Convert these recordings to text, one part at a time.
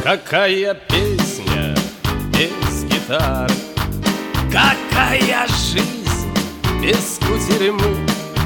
Какая песня без гитары, какая жизнь без кутерьмы,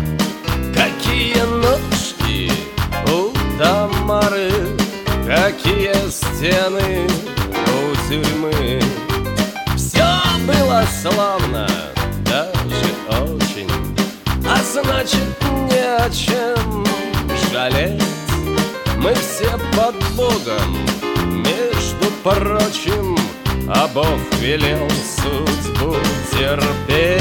какие ножки у Тамары, какие стены у тюрьмы. Все было славно, даже очень, а значит, не о чем жалеть. Мы все под Богом, между прочим, а Бог велел судьбу терпеть.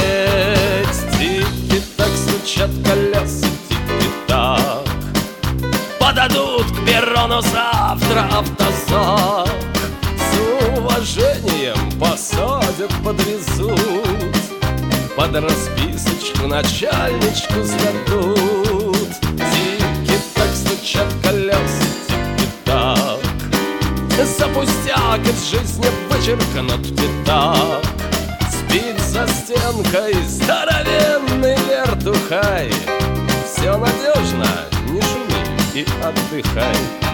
Тики-так стучат колеса, тики-так подадут к перрону завтра автозак. С уважением посадят, подвезут, под расписочку начальничку сдадут. Тики-так стучат колеса, тики-так за пустяк из жизни вычеркнут пятак. Спит за стенкой здоровенный вертухай. Все надежно, не шуми и отдыхай.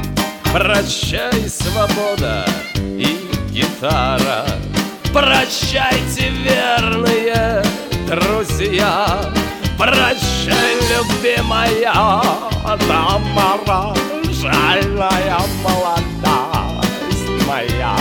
Прощай, свобода и гитара, прощайте, верные друзья. Прощай, любимая Тамара, жальная молодость моя.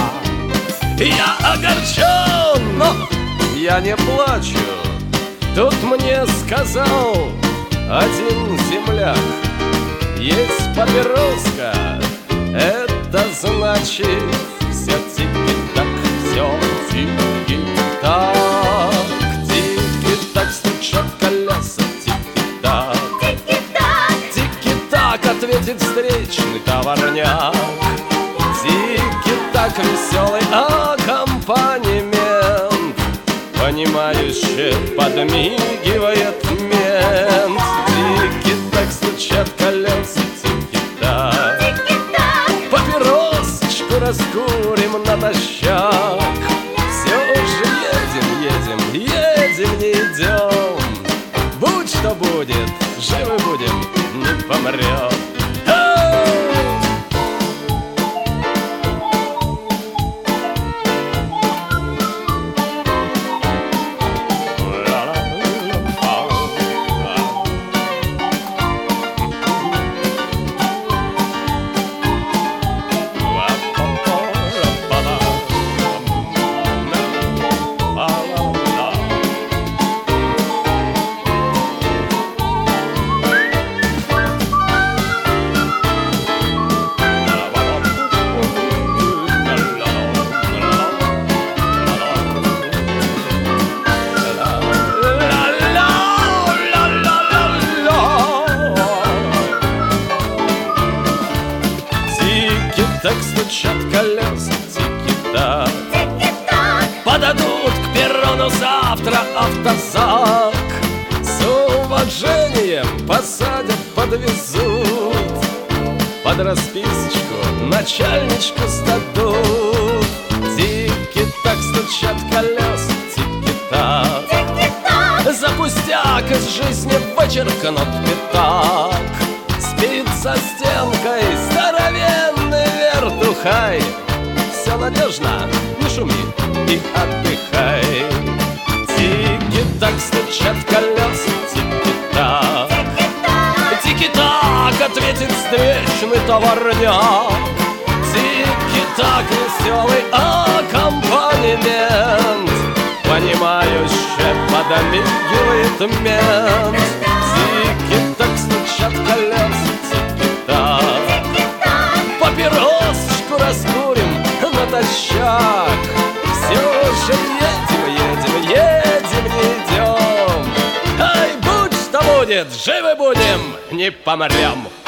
Я огорчен, но я не плачу. Тут мне сказал один земляк: есть папироска, это значит все тики-так, все тики-так. Тики-так стучат колеса, тики-так, тики-так, тики-так ответит встречный товарняк. Тики-так веселый аккомпанемент, понимающе подмигивает мент. Тики-так стучат колеса, тики-так, тики-так, папиросочку раскурим натощак. Все же едем, не идем. Будь что будет, живы будем, не помрем. Так стучат колеса, тики-так, тики-так, подадут к перрону завтра автозак. С уважением посадят, подвезут, под расписочку начальничку сдадут. Тики-так стучат колеса, тики-так, тики-так, за пустяк из жизни вычеркнут пятак. Спит за стенкой здоровенный вертухай. Все надежно, не шуми и отдыхай. Тики-так стучат колеса, тики-так, тики-так, тики-так ответит встречный товарняк. Тики-так веселый аккомпанемент, понимающе подмигивает мент. Тики-так стучат колеса, тики-так, тики-так, папиросочку раскурим натощак. Все же едем, не идем. Ай, будь что будет, живы будем, не помрем.